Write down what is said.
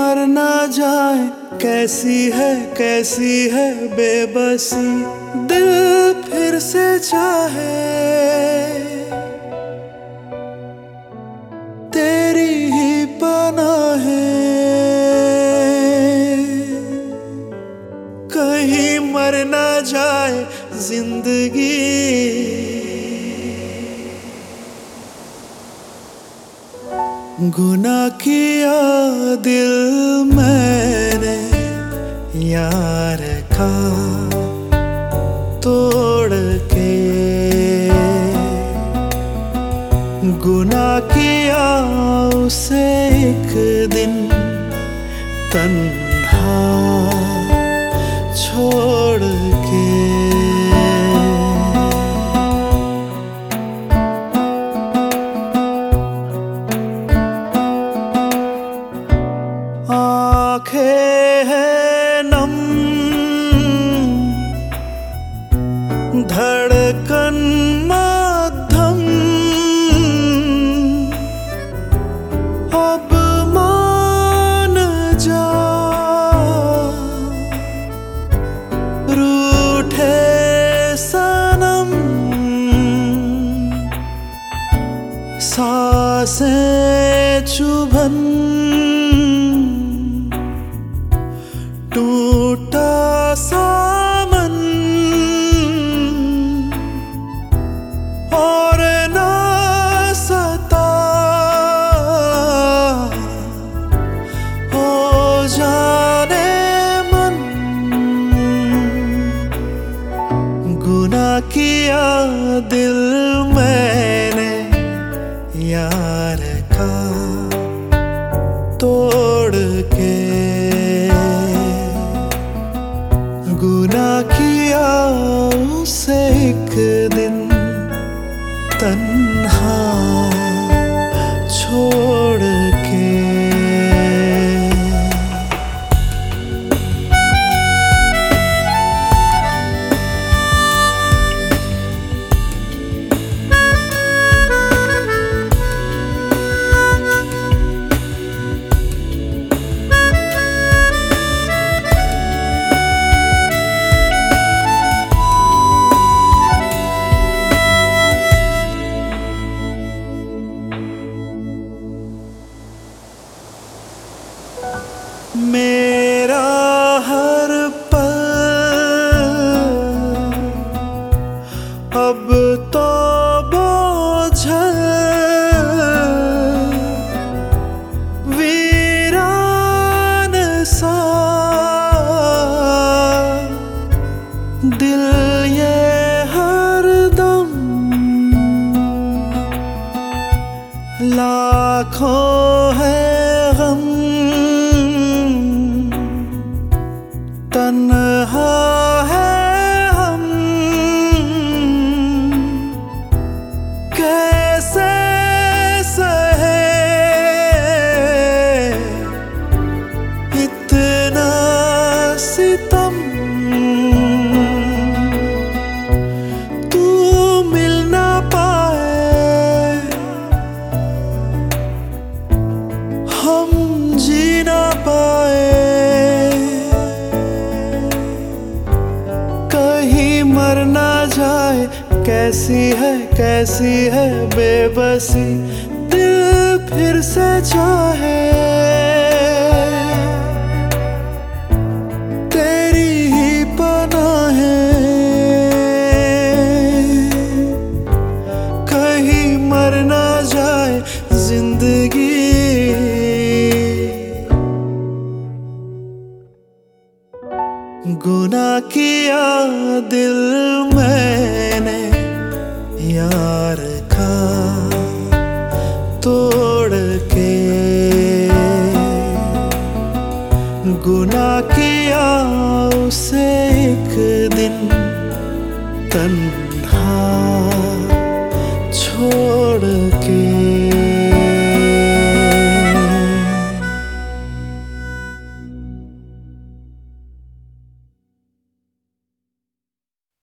मर ना जाए, कैसी है बेबसी। दिल फिर से चाहे तेरी ही पनाहें, कहीं मर ना जाए जिंदगी। गुनाह किया दिल मैंने यार का तोड़ के, गुनाह किया उसे एक दिन तन्हा छोड़ के। आँखें हैं नम, धड़कन मध्यम, अब मान जा रूठे सनम। सांसें चुभन, टूटा सामन और ना सता हो जाने मन। गुनाह किया दिल मैंने यार का तोड़ के, गुनाह किया उसे एक दिन तन्हा छोड़ के। मेरा हर पल अब तो बोझल वीरान सा, दिल ये हरदम लाखों है गम, तन्हा है हम कैसे सहे इतना सितम। तू मिल ना पाए, हम जी ना पाए, मर ना जाए, कैसी है बेबसी। दिल फिर से चाहे तेरी ही पनाहें, कहीं मर ना जाए जिंदगी। गुनाह किया दिल मैंने यार का तोड़ के, गुनाह किया उसे एक दिन तन्हा छोड़ के।